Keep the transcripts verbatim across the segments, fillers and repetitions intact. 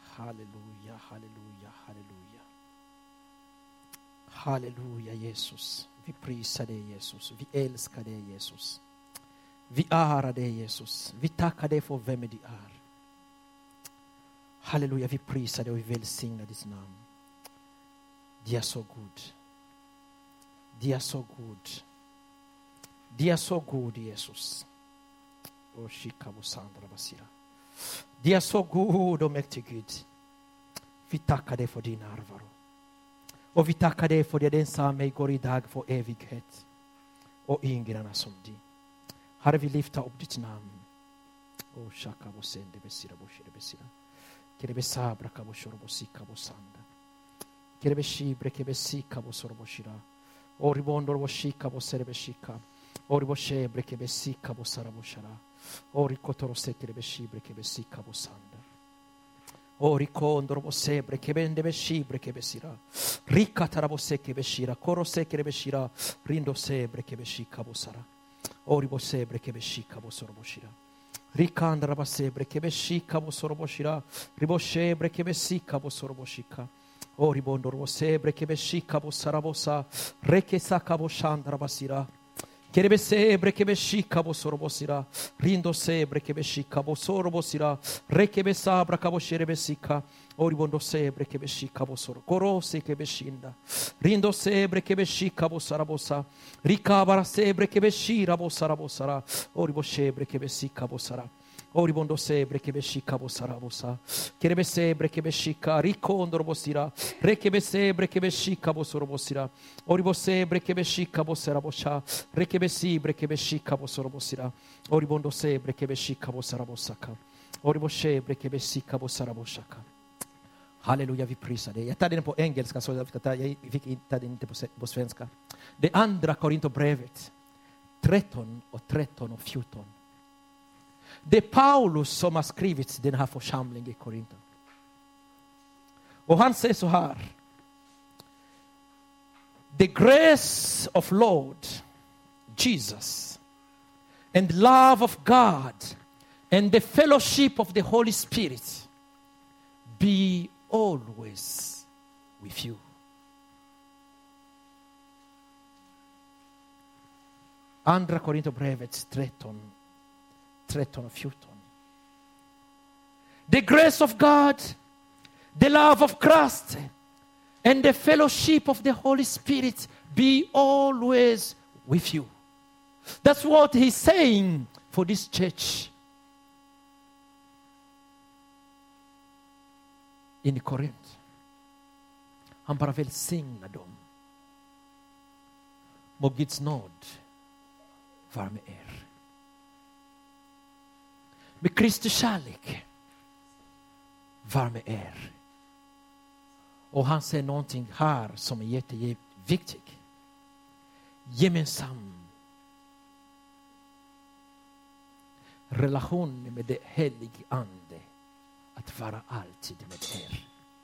Halleluja, halleluja, halleluja. Halleluja Jesus. Vi prisar dig Jesus. Vi älskar dig Jesus. Vi ärar dig Jesus. Vi tackar dig för vem du är. Halleluja, vi prisar dig och vi välsignar ditt namn. Du är så god. Du är så god. Du är så god Jesus. Och skicka vår sandra basira. Du är så god och mäktig Gud. Vi tackar dig för din närvaro. Och vi tackar dig för det densamma igår idag för evighet. Och ingen som du. Herre, vi lyfter upp ditt namn. Och shaka vår sände besira boshire besira. Kerebe sabra kabo shorobo sika bo sanda. Kerebe shibre kebe sika bo sorobo shira. O ribondo bo shika bo serebe shika. O ribo shebre kebe sika bo sarabo shara. O rikotoro se kerebe shibre kebe sika bo sanda. O rikondoro bo sebre kebe ndebe shibre kebe sira. Rikatara bo se kebe shira. Koro se kerebe shira. Rindo sebre kebe shika bo sara. O ribo sebre kebe shika bo sorobo shira. Rikandra basebre kebe shika bo sorobo shira. Ribo shebre kebe sika bo sorobo shika. O ribondo bo sebre kebe shika bo sarabosa. Reke saka bo shandra basira. Kerebe sebre kebe shika bo sorobo sira. Rindo sebre kebe shika bo sorobo sira. Rekebe sabra kabo sherebe sika. O ribondo sebre kebe shika bo soro. Korose kebe shinda. Rindo sebre kebe shika bo sarabosa. Rikabara sebre kebe shira bo sarabosara. O ribo shebre kebe sika bo sara. O ribondo sebre kebe shika bo sarabosa. Kerebe sebre kebe shika rikondro bo sira. Rekebe sebre kebe shika bo sorobo sira. O ribo sebre kebe shika bo sarabosha. Rekebe sibre kebe shika bo sorobo sira. O ribondo sebre kebe shika bo sarabosaka. O ribo shebre kebe shika bo saraboshaka. Halleluja, vi prisar dig. Jag tar den på engelska så jag fick ta den inte på, på svenska. Det andra Korinthierbrevet tretton och tretton och fjorton. Det är Paulus som har skrivit den här församlingen i Korinth. Och han säger så här. The grace of Lord Jesus and love of God and the fellowship of the Holy Spirit be always with you. Andra Korinthierbrevet tretton, tretton och fjorton. The grace of God, the love of Christ, and the fellowship of the Holy Spirit be always with you. That's what he's saying for this church in Korint. Han bara välsignar dem. Må Guds nåd vara med er. Med Kristi kärlek var med er. Och han säger någonting här som är jätteviktigt. Gemensam relation med det helige ande. Att vara alltid med er.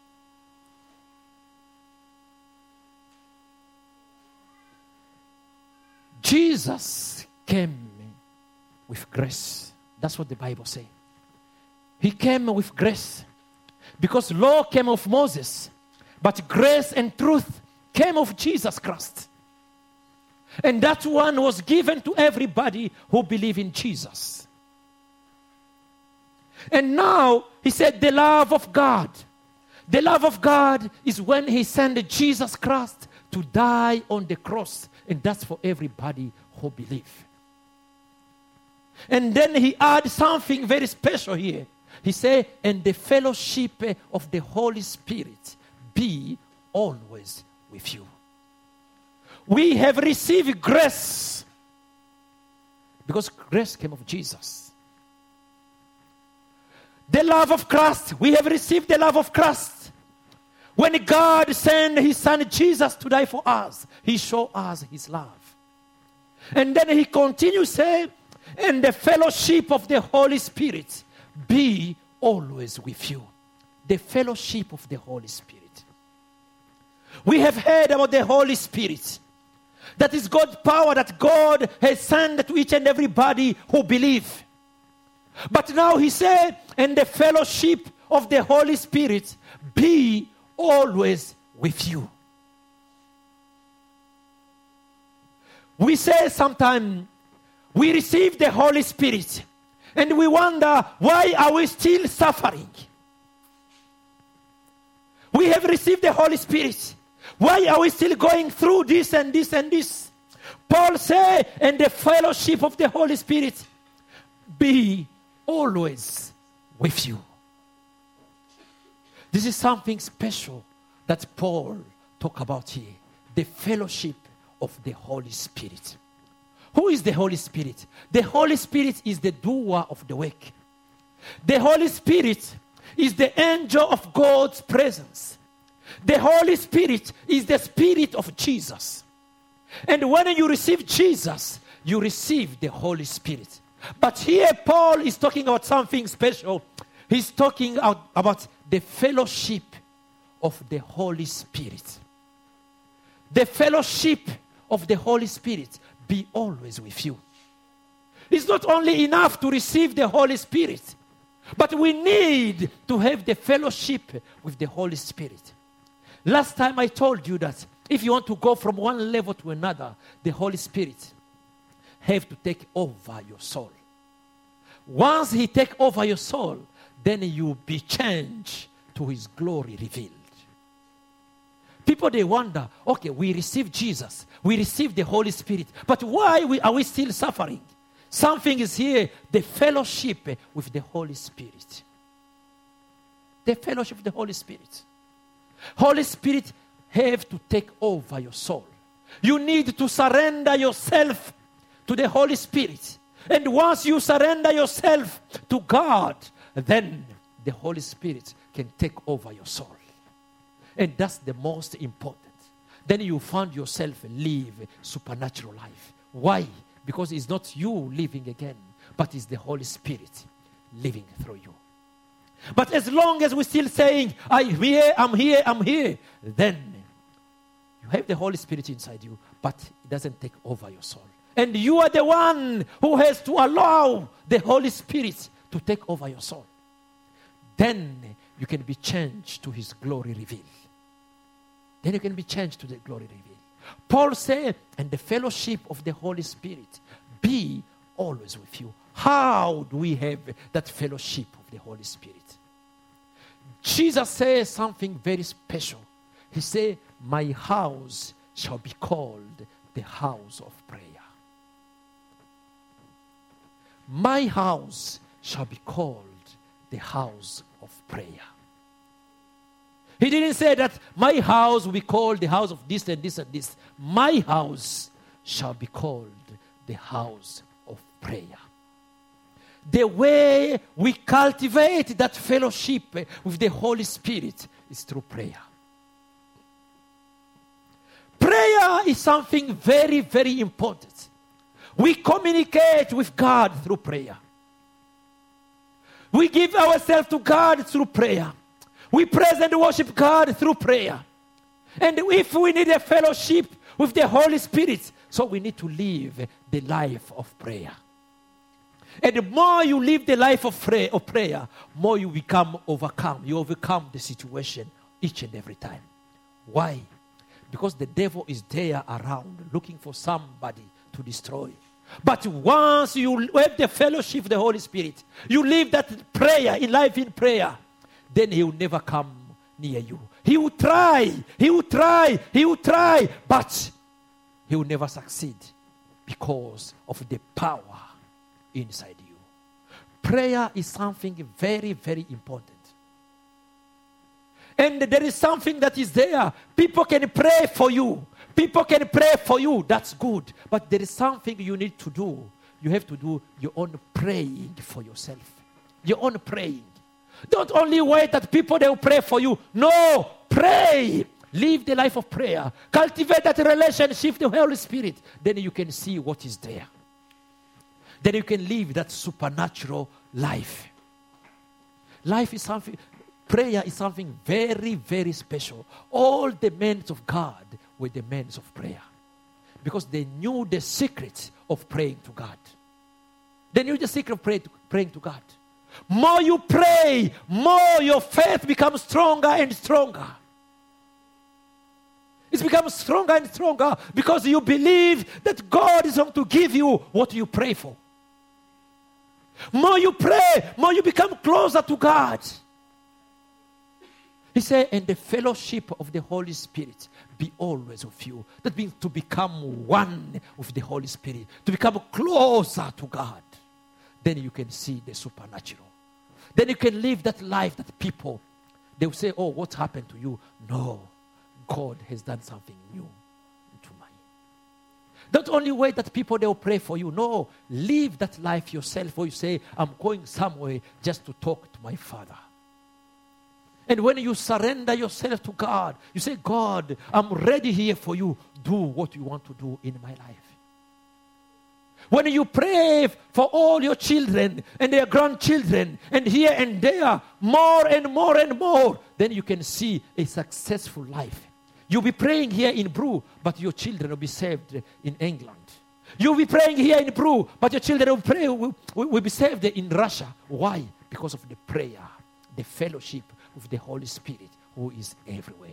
Jesus came with grace. That's what the Bible says. He came with grace. Because law came of Moses. But grace and truth came of Jesus Christ. And that one was given to everybody who believe in Jesus. And now, he said, the love of God. The love of God is when he sent Jesus Christ to die on the cross. And that's for everybody who believe. And then he adds something very special here. He said, and the fellowship of the Holy Spirit be always with you. We have received grace. Because grace came of Jesus. The love of Christ. We have received the love of Christ. When God sent his son Jesus to die for us, he showed us his love. And then he continues saying, and the fellowship of the Holy Spirit be always with you. The fellowship of the Holy Spirit. We have heard about the Holy Spirit. That is God's power that God has sent to each and everybody who believe. But now he said, and the fellowship of the Holy Spirit be always with you. We say sometimes we receive the Holy Spirit and we wonder, why are we still suffering? We have received the Holy Spirit. Why are we still going through this and this and this? Paul said, and the fellowship of the Holy Spirit be always with you. This is something special that Paul talked about here. The fellowship of the Holy Spirit. Who is the Holy Spirit? The Holy Spirit is the doer of the work. The Holy Spirit is the angel of God's presence. The Holy Spirit is the Spirit of Jesus. And when you receive Jesus, you receive the Holy Spirit. But here Paul is talking about something special. He's talking about the fellowship of the Holy Spirit. The fellowship of the Holy Spirit be always with you. It's not only enough to receive the Holy Spirit, but we need to have the fellowship with the Holy Spirit. Last time I told you that if you want to go from one level to another, the Holy Spirit have to take over your soul. Once he take over your soul, then you be changed to his glory revealed. People, they wonder, okay, we received Jesus. We received the Holy Spirit. But why we, are we still suffering? Something is here, the fellowship with the Holy Spirit. The fellowship with the Holy Spirit. Holy Spirit have to take over your soul. You need to surrender yourself to the Holy Spirit. And once you surrender yourself to God, then the Holy Spirit can take over your soul. And that's the most important. Then you find yourself live supernatural life. Why? Because it's not you living again, but it's the Holy Spirit living through you. But as long as we're still saying, I'm here, I'm here, I'm here, then you have the Holy Spirit inside you, but it doesn't take over your soul. And you are the one who has to allow the Holy Spirit to take over your soul. Then you can be changed to his glory revealed. Then you can be changed to the glory revealed. Paul said, and the fellowship of the Holy Spirit be always with you. How do we have that fellowship of the Holy Spirit? Jesus says something very special. He said, my house shall be called the house of prayer. My house shall be called the house of prayer. He didn't say that my house will be called the house of this and this and this. My house shall be called the house of prayer. The way we cultivate that fellowship with the Holy Spirit is through prayer. Prayer is something very, very important. We communicate with God through prayer. We give ourselves to God through prayer. We praise and worship God through prayer. And if we need a fellowship with the Holy Spirit, so we need to live the life of prayer. And the more you live the life of prayer, of prayer, more you become overcome. You overcome the situation each and every time. Why? Because the devil is there around looking for somebody to destroy. But once you have the fellowship of the Holy Spirit, you live that prayer, in life in prayer, then he will never come near you. He will try, he will try, he will try, but he will never succeed because of the power inside you. Prayer is something very, very important. And there is something that is there. People can pray for you. People can pray for you. That's good. But there is something you need to do. You have to do your own praying for yourself. Your own praying. Don't only wait that people, they will pray for you. No, pray. Live the life of prayer. Cultivate that relationship with the Holy Spirit. Then you can see what is there. Then you can live that supernatural life. Life is something, prayer is something very, very special. All the men of God were the men of prayer. Because they knew the secret of praying to God. They knew the secret of pray to, praying to God. More you pray, more your faith becomes stronger and stronger. It becomes stronger and stronger because you believe that God is going to give you what you pray for. More you pray, more you become closer to God. He said, and the fellowship of the Holy Spirit be always with you. That means to become one with the Holy Spirit, to become closer to God. Then you can see the supernatural. Then you can live that life that people, they will say, oh, what happened to you? No, God has done something new into me. Not only way that people, they will pray for you. No, live that life yourself where you say, I'm going somewhere just to talk to my Father. And when you surrender yourself to God, you say, God, I'm ready here for you. Do what you want to do in my life. When you pray for all your children and their grandchildren and here and there, more and more and more, then you can see a successful life. You'll be praying here in Brew, but your children will be saved in England. You'll be praying here in Brew, but your children will, pray, will, will be saved in Russia. Why? Because of the prayer, the fellowship with the Holy Spirit who is everywhere.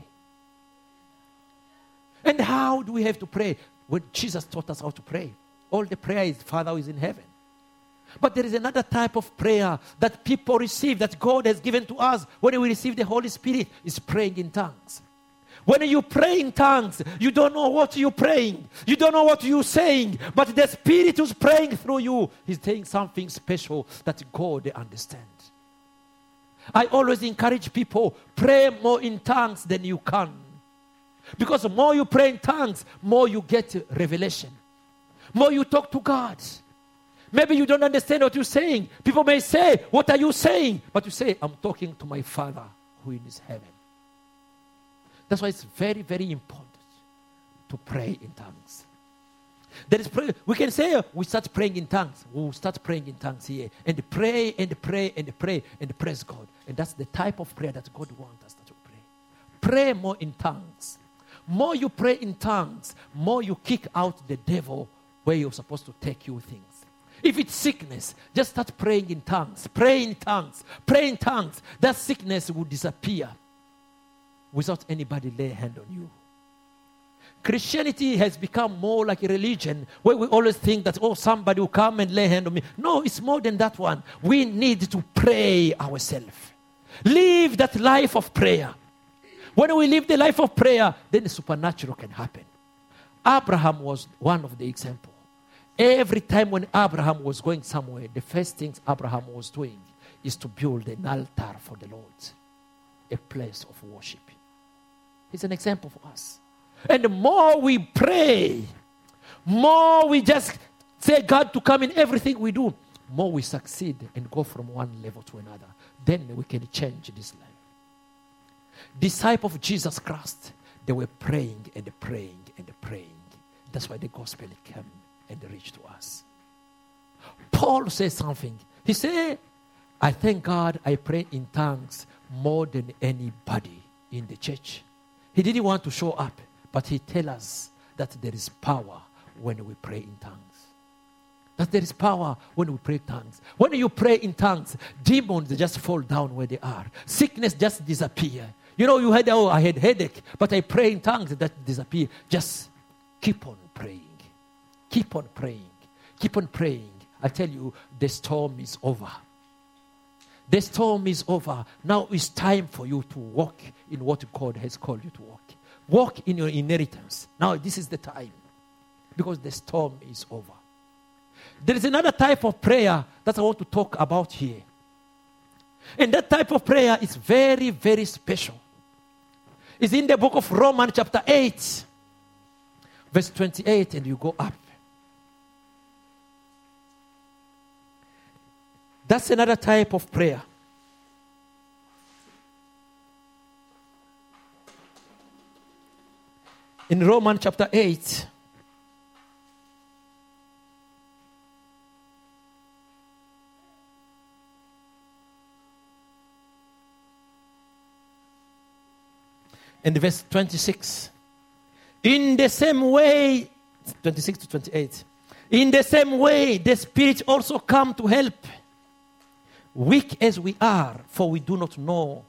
And how do we have to pray? When Jesus taught us how to pray. All the prayer is Father who is in heaven. But there is another type of prayer that people receive, that God has given to us when we receive the Holy Spirit, is praying in tongues. When you pray in tongues, you don't know what you're praying. You don't know what you're saying. But the Spirit who's praying through you is saying something special that God understands. I always encourage people, pray more in tongues than you can. Because the more you pray in tongues, more you get revelation. More you talk to God. Maybe you don't understand what you're saying. People may say, what are you saying? But you say, I'm talking to my Father who is in heaven. That's why it's very, very important to pray in tongues. There is prayer. We can say we start praying in tongues. We'll start praying in tongues here. And pray and pray and pray and praise God. And that's the type of prayer that God wants us to pray. Pray more in tongues. More you pray in tongues, more you kick out the devil where you're supposed to take you things. If it's sickness, just start praying in tongues. Pray in tongues. Pray in tongues. That sickness will disappear without anybody lay a hand on you. Christianity has become more like a religion where we always think that, oh, somebody will come and lay a hand on me. No, it's more than that one. We need to pray ourselves. Live that life of prayer. When we live the life of prayer, then the supernatural can happen. Abraham was one of the examples. Every time when Abraham was going somewhere, the first things Abraham was doing is to build an altar for the Lord, a place of worship. He's an example for us. And the more we pray, more we just say God to come in everything we do, more we succeed and go from one level to another. Then we can change this life. Disciples of Jesus Christ, they were praying and praying and praying. That's why the gospel came and reached to us. Paul says something. He said, I thank God I pray in tongues more than anybody in the church. He didn't want to show up, but he tells us that there is power when we pray in tongues. That there is power when we pray in tongues. When you pray in tongues, demons just fall down where they are. Sickness just disappear. You know, you had, oh, I had headache, but I pray in tongues, that disappear. Just keep on praying. Keep on praying. Keep on praying. I tell you, the storm is over. The storm is over. Now it's time for you to walk in what God has called you to walk. Walk in your inheritance. Now this is the time. Because the storm is over. There is another type of prayer that I want to talk about here. And that type of prayer is very, very special. It's in the book of Romans chapter eight. Verse twenty-eight, and you go up. That's another type of prayer. In Romans chapter eight, and verse twenty-six. In the same way, twenty-six to twenty-eight. In the same way, the Spirit also come to help Weak as we are, for we do not know